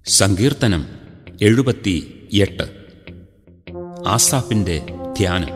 സങ്കീർത്തനം 78. ആസാഫിന്റെ ധ്യാനം.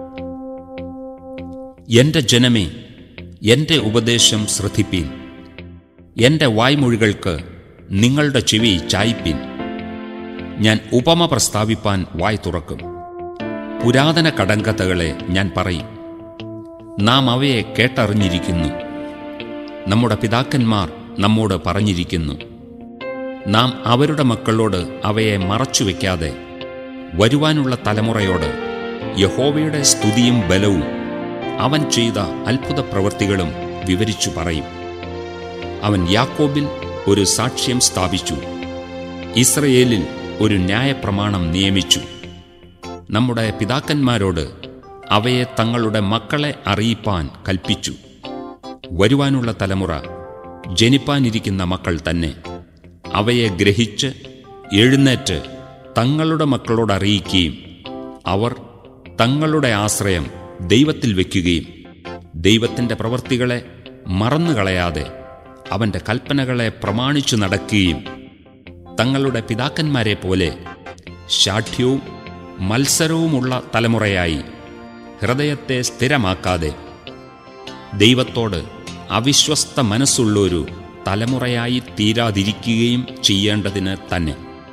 എന്റെ ജനമേ, എന്റെ ഉപദേശം ശ്രദ്ധിപ്പീൻ. എന്റെ വായ്മൊഴികൾക്ക് നിങ്ങളുടെ ചെവി ചായ്പീൻ. ഞാൻ ഉപമ പ്രസ്താവിപ്പാൻ വായ് തുറക്കും. പുരാതന കടങ്കഥകളെ ഞാൻ പറയും. നാം അവയെ കേട്ടറിഞ്ഞിരിക്കുന്നു. നമ്മുടെ പിതാക്കന്മാർ നമ്മോട് പറഞ്ഞിരിക്കുന്നു. നാം അവരുടെ മക്കളോട് അവയെ മറച്ചുവെക്കാതെ വരുവാനുള്ള തലമുറയോട് യഹോവയുടെ സ്തുതിയും ബലവും അവൻ ചെയ്ത അത്ഭുത പ്രവൃത്തികളും വിവരിച്ചു പറയും. അവൻ യാക്കോബിൽ ഒരു സാക്ഷ്യം സ്ഥാപിച്ചു, ഇസ്രയേലിൽ ഒരു ന്യായപ്രമാണം നിയമിച്ചു. നമ്മുടെ പിതാക്കന്മാരോട് അവയെ തങ്ങളുടെ മക്കളെ അറിയിപ്പാൻ കൽപ്പിച്ചു. വരുവാനുള്ള തലമുറ, ജനിപ്പാനിരിക്കുന്ന മക്കൾ തന്നെ അവയെ ഗ്രഹിച്ച് എഴുന്നേറ്റ് തങ്ങളുടെ മക്കളോട് അറിയിക്കുകയും അവർ തങ്ങളുടെ ആശ്രയം ദൈവത്തിൽ വയ്ക്കുകയും ദൈവത്തിൻ്റെ പ്രവൃത്തികളെ മറന്നുകളയാതെ അവൻ്റെ കൽപ്പനകളെ പ്രമാണിച്ചു നടക്കുകയും തങ്ങളുടെ പിതാക്കന്മാരെ പോലെ ശാഠ്യവും മത്സരവുമുള്ള തലമുറയായി ഹൃദയത്തെ സ്ഥിരമാക്കാതെ ദൈവത്തോട് അവിശ്വസ്ത മനസ്സുള്ളൊരു തലമുറയായി തീരാതിരിക്കുകയും ചെയ്യേണ്ടതിന് തന്നെ.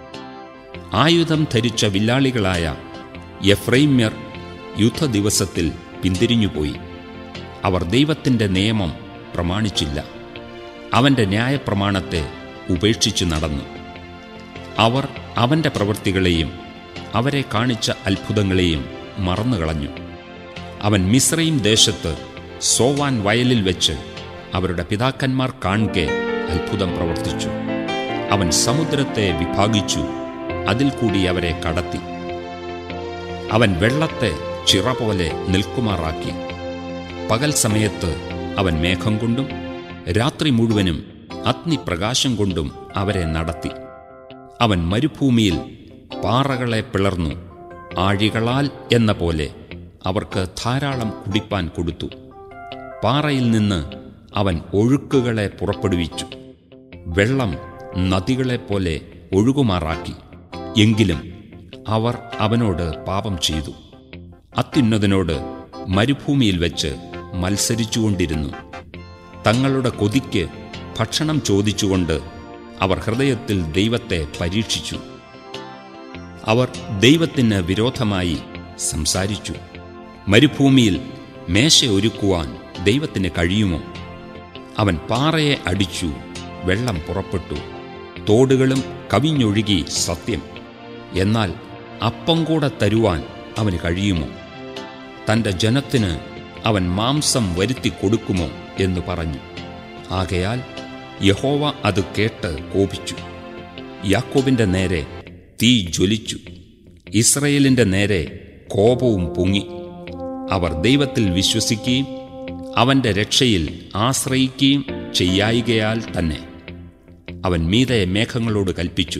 ആയുധം ധരിച്ച വില്ലാളികളായ എഫ്രൈമ്യർ യുദ്ധദിവസത്തിൽ പിന്തിരിഞ്ഞുപോയി. അവർ ദൈവത്തിൻ്റെ നിയമം പ്രമാണിച്ചില്ല. അവൻ്റെ ന്യായപ്രമാണത്തെ ഉപേക്ഷിച്ചു നടന്നു. അവർ അവൻ്റെ പ്രവൃത്തികളെയും അവരെ കാണിച്ച അത്ഭുതങ്ങളെയും മറന്നുകളഞ്ഞു. അവൻ മിസ്രയീം ദേശത്ത് സോവാൻ വയലിൽ വെച്ച് അവരുടെ പിതാക്കന്മാർ കാൺകെ അത്ഭുതം പ്രവർത്തിച്ചു. അവൻ സമുദ്രത്തെ വിഭാഗിച്ചു, അതിൽ കൂടി അവരെ കടത്തി. അവൻ വെള്ളത്തെ ചിറ പോലെ നിൽക്കുമാറാക്കി. പകൽ സമയത്ത് അവൻ മേഘം കൊണ്ടും രാത്രി മുഴുവനും അഗ്നിപ്രകാശം കൊണ്ടും അവരെ നടത്തി. അവൻ മരുഭൂമിയിൽ പാറകളെ പിളർന്നു, ആഴികളാൽ എന്ന പോലെ അവർക്ക് ധാരാളം കുടിപ്പാൻ കൊടുത്തു. പാറയിൽ നിന്ന് അവൻ ഒഴുക്കുകളെ പുറപ്പെടുവിച്ചു, വെള്ളം നദികളെപ്പോലെ ഒഴുകുമാറാക്കി. എങ്കിലും അവർ അവനോട് പാപം ചെയ്തു. അത്യുന്നതനോട് മരുഭൂമിയിൽ വെച്ച് മത്സരിച്ചുകൊണ്ടിരുന്നു. തങ്ങളുടെ കൊതിക്ക് ഭക്ഷണം ചോദിച്ചുകൊണ്ട് അവർ ഹൃദയത്തിൽ ദൈവത്തെ പരീക്ഷിച്ചു. അവർ ദൈവത്തിന് വിരോധമായി സംസാരിച്ചു. മരുഭൂമിയിൽ മേശ ഒരുക്കുവാൻ ദൈവത്തിന് കഴിയുമോ? അവൻ പാറയെ അടിച്ചു, വെള്ളം പുറപ്പെട്ടു, തോടുകളും കവിഞ്ഞൊഴുകി. സത്യം. എന്നാൽ അപ്പം കൂടെ തരുവാൻ അവന് കഴിയുമോ? തൻ്റെ ജനത്തിന് അവൻ മാംസം വരുത്തി കൊടുക്കുമോ എന്ന് പറഞ്ഞു. ആകയാൽ യഹോവ അത് കേട്ട് കോപിച്ചു. യാക്കോബിൻ്റെ നേരെ തീ ജ്വലിച്ചു, ഇസ്രയേലിൻ്റെ നേരെ കോപവും പൊങ്ങി. അവർ ദൈവത്തിൽ വിശ്വസിക്കുകയും അവൻ്റെ രക്ഷയിൽ ആശ്രയിക്കുകയും ചെയ്യായികയാൽ തന്നെ അവൻ മീതെ മേഘങ്ങളോട് കൽപ്പിച്ചു,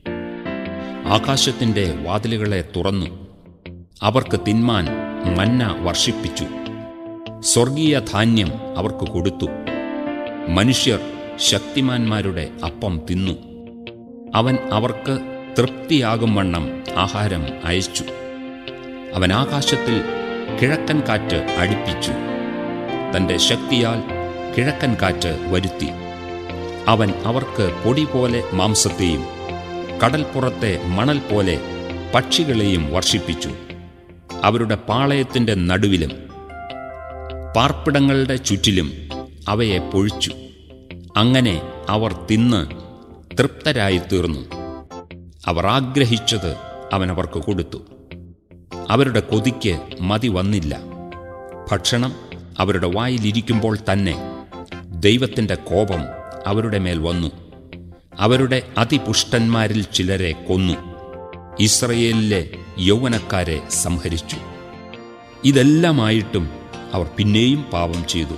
ആകാശത്തിൻ്റെ വാതിലുകളെ തുറന്നു. അവർക്ക് തിന്മാൻ മന്ന വർഷിപ്പിച്ചു. സ്വർഗീയ ധാന്യം അവർക്ക് കൊടുത്തു. മനുഷ്യർ ശക്തിമാന്മാരുടെ അപ്പം തിന്നു. അവൻ അവർക്ക് തൃപ്തിയാകും വണ്ണം ആഹാരം അയച്ചു. അവൻ ആകാശത്തിൽ കിഴക്കൻ കാറ്റ് അടിപ്പിച്ചു. തൻ്റെ ശക്തിയാൽ കിഴക്കൻ കാറ്റ് വരുത്തി. അവൻ അവർക്ക് പൊടി പോലെ മാംസത്തെയും കടൽപ്പുറത്തെ മണൽ പോലെ പക്ഷികളെയും വർഷിപ്പിച്ചു. അവരുടെ പാളയത്തിൻ്റെ നടുവിലും പാർപ്പിടങ്ങളുടെ ചുറ്റിലും അവയെ പൊഴിച്ചു. അങ്ങനെ അവർ തിന്ന് തൃപ്തരായിത്തീർന്നു. അവർ ആഗ്രഹിച്ചത് അവൻ അവർക്ക് കൊടുത്തു. അവരുടെ കൊതിക്ക് മതി വന്നില്ല. ഭക്ഷണം അവരുടെ വായിലിരിക്കുമ്പോൾ തന്നെ ദൈവത്തിൻ്റെ കോപം അവരുടെ മേൽ വന്നു. അവരുടെ അതിപുഷ്ടന്മാരിൽ ചിലരെ കൊന്നു. ഇസ്രയേലിലെ യൗവനക്കാരെ സംഹരിച്ചു. ഇതെല്ലാമായിട്ടും അവർ പിന്നെയും പാപം ചെയ്തു.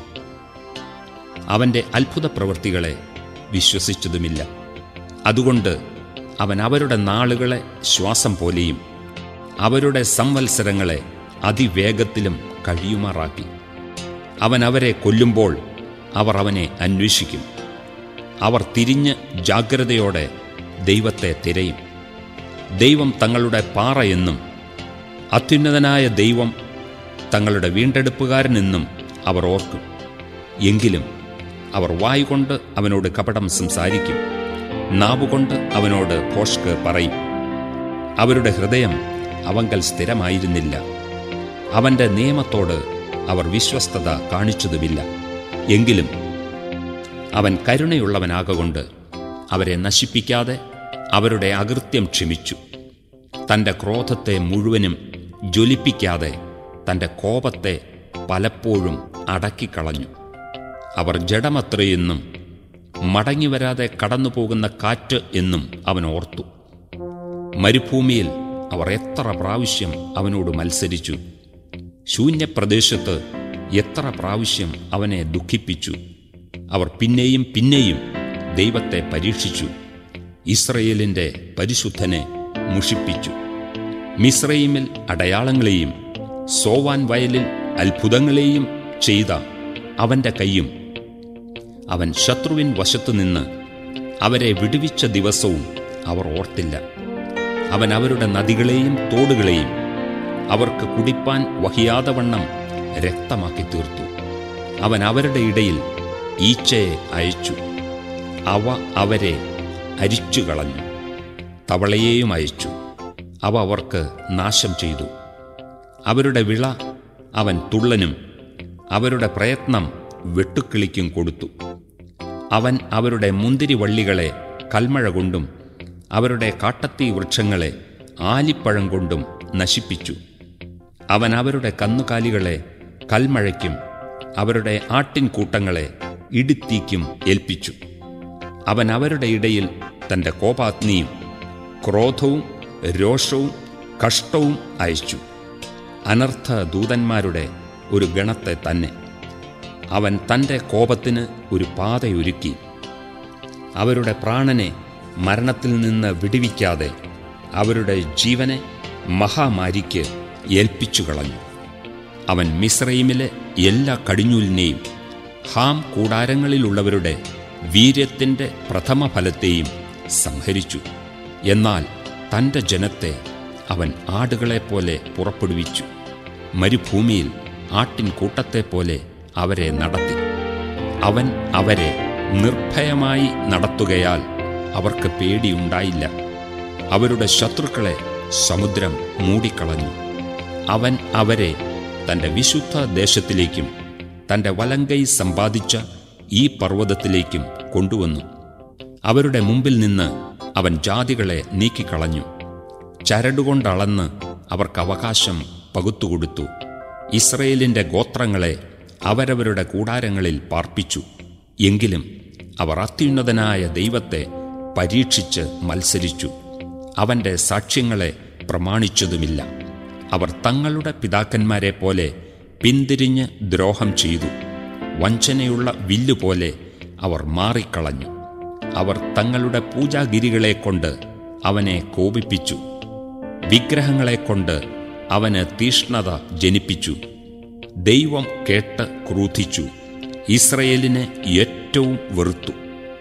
അവൻ്റെ അത്ഭുത പ്രവൃത്തികളെ വിശ്വസിച്ചതുമില്ല. അതുകൊണ്ട് അവൻ അവരുടെ നാളുകളെ ശ്വാസം പോലെയും അവരുടെ സംവത്സരങ്ങളെ അതിവേഗത്തിലും കഴിയുമാറാക്കി. അവൻ അവരെ കൊല്ലുമ്പോൾ അവർ അവനെ അന്വേഷിക്കും. അവർ തിരിഞ്ഞ് ജാഗ്രതയോടെ ദൈവത്തെ തിരയും. ദൈവം തങ്ങളുടെ പാറയെന്നും അത്യുന്നതനായ ദൈവം തങ്ങളുടെ വീണ്ടെടുപ്പുകാരനെന്നും അവർ ഓർക്കും. എങ്കിലും അവർ വായുകൊണ്ട് അവനോട് കപടം സംസാരിക്കും, നാവുകൊണ്ട് അവനോട് ഭോഷ്ക് പറയും. അവരുടെ ഹൃദയം അവങ്കൽ സ്ഥിരമായിരുന്നില്ല. അവൻ്റെ നിയമത്തോട് അവർ വിശ്വസ്തത കാണിച്ചതുമില്ല. എങ്കിലും അവൻ കരുണയുള്ളവനാകൊണ്ട് അവരെ നശിപ്പിക്കാതെ അവരുടെ അകൃത്യം ക്ഷമിച്ചു. തൻ്റെ ക്രോധത്തെ മുഴുവനും ജ്വലിപ്പിക്കാതെ തൻ്റെ കോപത്തെ പലപ്പോഴും അടക്കിക്കളഞ്ഞു. അവർ ജഡമത്രയെന്നും മടങ്ങിവരാതെ കടന്നുപോകുന്ന കാറ്റ് എന്നും അവൻ ഓർത്തു. മരുഭൂമിയിൽ അവർ എത്ര പ്രാവശ്യം അവനോട് മത്സരിച്ചു. ശൂന്യപ്രദേശത്ത് എത്ര പ്രാവശ്യം അവനെ ദുഃഖിപ്പിച്ചു. അവർ പിന്നെയും പിന്നെയും ദൈവത്തെ പരീക്ഷിച്ചു, ഇസ്രയേലിൻ്റെ പരിശുദ്ധനെ മുഷിപ്പിച്ചു. മിസ്രയീമിൽ അടയാളങ്ങളെയും സോവാൻ വയലിൽ അത്ഭുതങ്ങളെയും ചെയ്ത അവൻ്റെ കൈയും അവൻ ശത്രുവിൻ വശത്തുനിന്ന് അവരെ വിടുവിച്ച ദിവസവും അവർ ഓർത്തില്ല. അവൻ അവരുടെ നദികളെയും തോടുകളെയും അവർക്ക് കുടിപ്പാൻ വഹിയാതവണ്ണം രക്തമാക്കി തീർത്തു. അവൻ അവരുടെ ഇടയിൽ ഈച്ചയെ അയച്ചു, അവ അവരെ അരിച്ചുകളഞ്ഞു. തവളയെയും അയച്ചു, അവ അവർക്ക് നാശം ചെയ്തു. അവരുടെ വിള അവൻ തുള്ളനും അവരുടെ പ്രയത്നം വെട്ടുക്കിളിക്കും കൊടുത്തു. അവൻ അവരുടെ മുന്തിരിവള്ളികളെ കൽമഴ കൊണ്ടും അവരുടെ കാട്ടത്തീ വൃക്ഷങ്ങളെ ആലിപ്പഴം കൊണ്ടും നശിപ്പിച്ചു. അവൻ അവരുടെ കന്നുകാലികളെ കൽമഴയ്ക്കും അവരുടെ ആട്ടിൻകൂട്ടങ്ങളെ ഇടിത്തീക്കും ഏൽപ്പിച്ചു. അവൻ അവരുടെ ഇടയിൽ തൻ്റെ കോപാഗ്നിയും ക്രോധവും രോഷവും കഷ്ടവും അയച്ചു, അനർത്ഥ ദൂതന്മാരുടെ ഒരു ഗണത്തെ തന്നെ. അവൻ തൻ്റെ കോപത്തിന് ഒരു പാതയൊരുക്കി. അവരുടെ പ്രാണനെ മരണത്തിൽ നിന്ന് വിടുവിക്കാതെ അവരുടെ ജീവനെ മഹാമാരിക്ക് ഏൽപ്പിച്ചു കളഞ്ഞു. അവൻ മിസ്രയീമിലെ എല്ലാ കടിഞ്ഞൂലിനെയും ഹാം കൂടാരങ്ങളിലുള്ളവരുടെ വീര്യത്തിൻ്റെ പ്രഥമഫലത്തെയും സംഹരിച്ചു. എന്നാൽ തൻ്റെ ജനത്തെ അവൻ ആടുകളെപ്പോലെ പുറപ്പെടുവിച്ചു. മരുഭൂമിയിൽ ആട്ടിൻകൂട്ടത്തെപ്പോലെ അവരെ നടത്തി. അവൻ അവരെ നിർഭയമായി നടത്തുകയാൽ അവർക്ക് പേടിയുണ്ടായില്ല. അവരുടെ ശത്രുക്കളെ സമുദ്രം മൂടിക്കളഞ്ഞു. അവൻ അവരെ തൻ്റെ വിശുദ്ധ ദേശത്തിലേക്കും തൻ്റെ വലങ്കൈ സമ്പാദിച്ച ഈ പർവ്വതത്തിലേക്കും കൊണ്ടുവന്നു. അവരുടെ മുമ്പിൽ നിന്ന് അവൻ ജാതികളെ നീക്കിക്കളഞ്ഞു. ചരടുകൊണ്ടളന്ന് അവർക്ക് അവകാശം പകുത്തുകൊടുത്തു. ഇസ്രയേലിൻ്റെ ഗോത്രങ്ങളെ അവരവരുടെ കൂടാരങ്ങളിൽ പാർപ്പിച്ചു. എങ്കിലും അവർ അത്യുന്നതനായ ദൈവത്തെ പരീക്ഷിച്ച് മത്സരിച്ചു, അവൻ്റെ സാക്ഷ്യങ്ങളെ പ്രമാണിച്ചതുമില്ല. അവർ തങ്ങളുടെ പിതാക്കന്മാരെ പോലെ പിന്തിരിഞ്ഞ് ദ്രോഹം ചെയ്തു. വഞ്ചനയുള്ള വില്ലുപോലെ അവർ മാറിക്കളഞ്ഞു. അവർ തങ്ങളുടെ പൂജാഗിരികളെക്കൊണ്ട് അവനെ കോപിപ്പിച്ചു. വിഗ്രഹങ്ങളെക്കൊണ്ട് അവന് തീഷ്ണത ജനിപ്പിച്ചു. ദൈവം കേട്ട് ക്രൂധിച്ചു, ഇസ്രയേലിനെ ഏറ്റവും വെറുത്തു.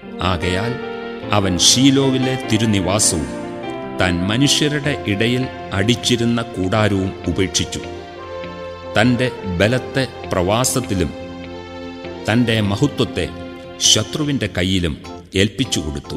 ആകയാൽ അവൻ ശീലോവിലെ തിരുനിവാസവും താൻ മനുഷ്യരുടെ ഇടയിൽ അടിച്ചിരുന്ന കൂടാരവും ഉപേക്ഷിച്ചു. തൻ്റെ ബലത്തെ പ്രവാസത്തിലും തൻ്റെ മഹത്വത്തെ ശത്രുവിൻ്റെ കയ്യിലും ഏൽപ്പിച്ചുകൊടുത്തു.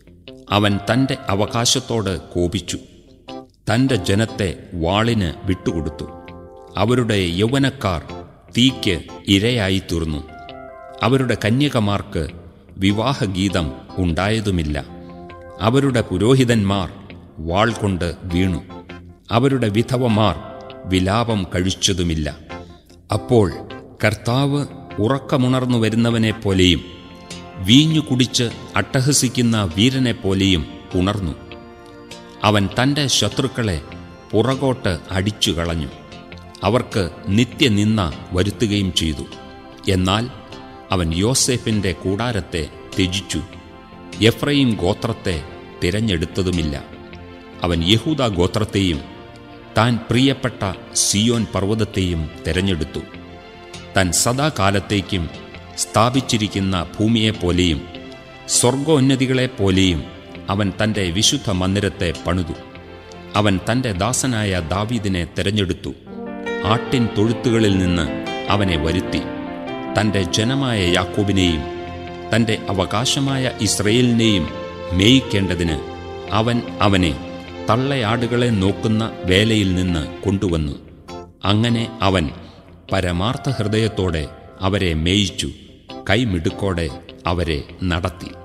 അവൻ തൻ്റെ അവകാശത്തോട് കോപിച്ചു, തൻ്റെ ജനത്തെ വാളിന് വിട്ടുകൊടുത്തു. അവരുടെ യൗവനക്കാർ തീയ്ക്ക് ഇരയായിത്തീർന്നു. അവരുടെ കന്യകമാർക്ക് വിവാഹഗീതം ഉണ്ടായതുമില്ല. അവരുടെ പുരോഹിതന്മാർ വാൾ കൊണ്ട് വീണു. അവരുടെ വിധവമാർ വിലാപം കഴിച്ചതുമില്ല. അപ്പോൾ കർത്താവ് ഉറക്കമുണർന്നു വരുന്നവനെപ്പോലെയും വീഞ്ഞു കുടിച്ച് അട്ടഹസിക്കുന്ന വീരനെപ്പോലെയും ഉണർന്നു. അവൻ തൻ്റെ ശത്രുക്കളെ പുറകോട്ട് അടിച്ചു കളഞ്ഞു. അവർക്ക് നിത്യനിന്ദ വരുത്തുകയും ചെയ്തു. എന്നാൽ അവൻ യോസേഫിൻ്റെ കൂടാരത്തെ ത്യജിച്ചു. എഫ്രയീം ഗോത്രത്തെ തിരഞ്ഞെടുത്തതുമില്ല. അവൻ യഹൂദാ ഗോത്രത്തെയും താൻ പ്രിയപ്പെട്ട സിയോൻ പർവ്വതത്തെയും തിരഞ്ഞെടുത്തു. താൻ സദാകാലത്തേക്കും സ്ഥാപിച്ചിരിക്കുന്ന ഭൂമിയെപ്പോലെയും സ്വർഗോന്നതികളെപ്പോലെയും അവൻ തൻ്റെ വിശുദ്ധ മന്ദിരത്തെ പണിതു. അവൻ തൻ്റെ ദാസനായ ദാവീദിനെ തെരഞ്ഞെടുത്തു. ആട്ടിൻ തൊഴുത്തുകളിൽ നിന്ന് അവനെ വരുത്തി. തൻ്റെ ജനമായ യാക്കോബിനെയും തൻ്റെ അവകാശമായ ഇസ്രയേലിനെയും മേയിക്കേണ്ടതിന് അവൻ അവനെ തള്ളയാടുകളെ നോക്കുന്ന വേലയിൽ നിന്ന് കൊണ്ടുവന്നു. അങ്ങനെ അവൻ പരമാർത്ഥ ഹൃദയത്തോടെ അവരെ മേയിച്ചു, കൈമിടുക്കോടെ അവരെ നടത്തി.